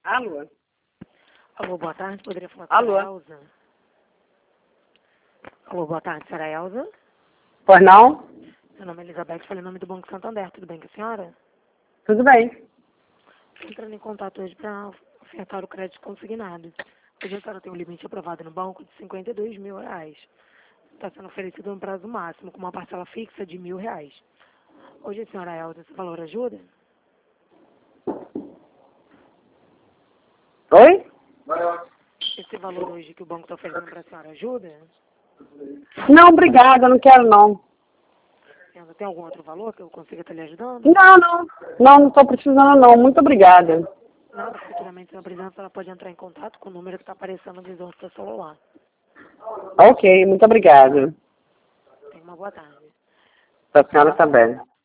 Alô? Alô, boa tarde. Poderia falar com a Alô? senhora Elza? Alô, boa tarde, senhora Elza? Pois não? Meu nome é Elizabeth, falei em nome do Banco Santander. Tudo bem com a senhora? Tudo bem. Estou entrando em contato hoje para ofertar o crédito consignado. Hoje a senhora tem um limite aprovado no banco de R$ 52 mil. Está sendo oferecido um prazo máximo, com uma parcela fixa de R$ 1.000. Hoje, senhora Elza, esse valor ajuda? Oi? Esse valor hoje que o banco está oferecendo para a senhora ajuda? Não, obrigada, não quero não. Senhora, tem algum outro valor que eu consiga estar lhe ajudando? Não estou precisando não. Muito obrigada. Nada, futuramente, se precisar, a senhora pode entrar em contato com o número que está aparecendo no visor do seu celular. Ok, muito obrigada. Tenha uma boa tarde. Para a senhora também.